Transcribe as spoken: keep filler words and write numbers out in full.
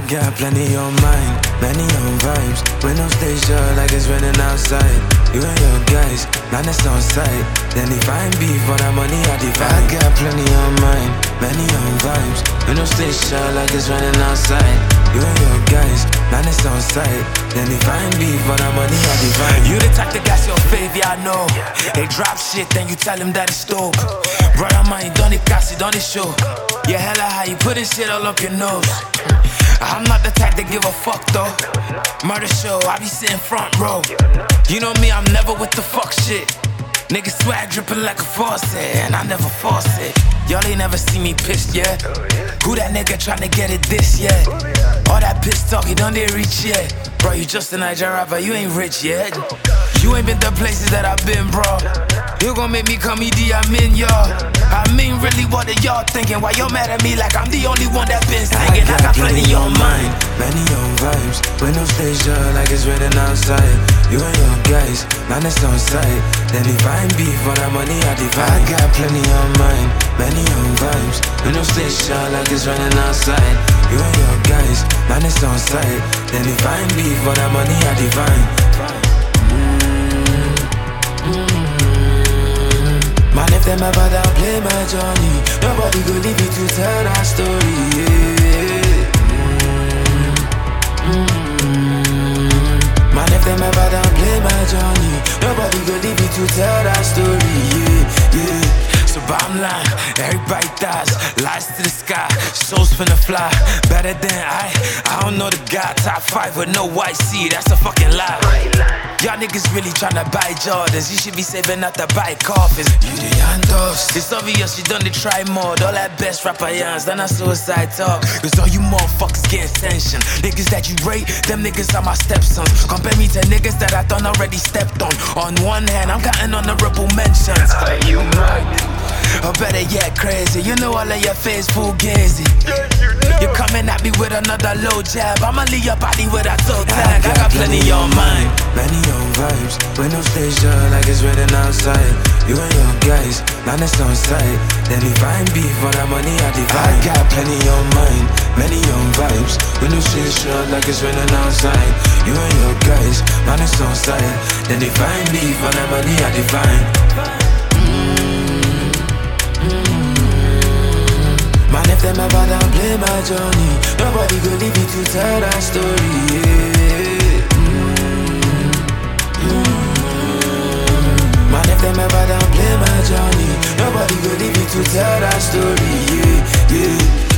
got plenty on mine, many on vibes. When no station like it's raining outside. You and your guys, now that's on sight. Then if I ain't beef for that money, I divide. I got plenty on mine, many on vibes. When no station like it's raining outside. You and your guys, now that's on sight. Then if I ain't beef for that money, I divide. You the type that got your favor, I know. They drop shit, then you tell them that it's dope. Brother mine, don't it cast it, don't it show. Yeah, hella how you putting shit all up your nose. I'm not the type to give a fuck though. Murder show, I be sitting front row. You know me, I'm never with the fuck shit. Niggas swag dripping like a faucet, and I never force it. Y'all ain't never see me pissed yet. Who that nigga tryna get it this yet? All that piss talk, you don't dare reach yet. Bro, you just a Niger rapper, you ain't rich yet. You ain't been the places that I've been, bro. You gon' make me come Idi Amin, y'all. I mean, really, what are y'all thinking? Why y'all mad at me like I'm the only one that been singing? I got, I got plenty, plenty on mine, many on vibes. When no station like it's raining outside. You and your guys, now that's on sight. Then if I ain't beef for that money, I divide. I got plenty on mine, many on vibes. When no station like it's raining outside. You and your guys, now that's on sight. Then if I ain't beef for that money, I divide. Man, if them ever downplay my journey, nobody go leave you to tell that story, yeah. Mm-hmm. Man, if them ever downplay my journey, nobody go leave you to tell that story, yeah, yeah. So bottom line, everybody dies, lies to the sky, souls finna fly. Better than I, I don't know the guy. Top five with no white C, that's a fucking lie. Y'all niggas really tryna buy Jordans, you should be saving up to buy coffins. You the Yandos, it's obvious you done to try more. All that best rapper yans, then I suicide talk. Cause all you motherfuckers getting tension. Niggas that you rate, them niggas are my stepsons. Compare me to niggas that I done already stepped on. On one hand, I'm counting honorable mentions. Are you mad? Or better yet, crazy. You know all of your face fugazi. You're coming at me with another low jab. I'ma leave your body with a toe tag. I got plenty on mine, many on vibes. When no station like it's raining outside. You and your guys, now that's on sight. Then if I ain't beef for that money, I divide. I got plenty on mine, many on vibes. When no station like it's raining outside. You and your guys, now that's on sight. Then if I ain't beef for that money, I divide. Man, if them ever downplay my journey, nobody go leave you to tell that story, yeah. Mm-hmm. Man, if them ever downplay my journey, nobody go leave you to tell that story, yeah, yeah.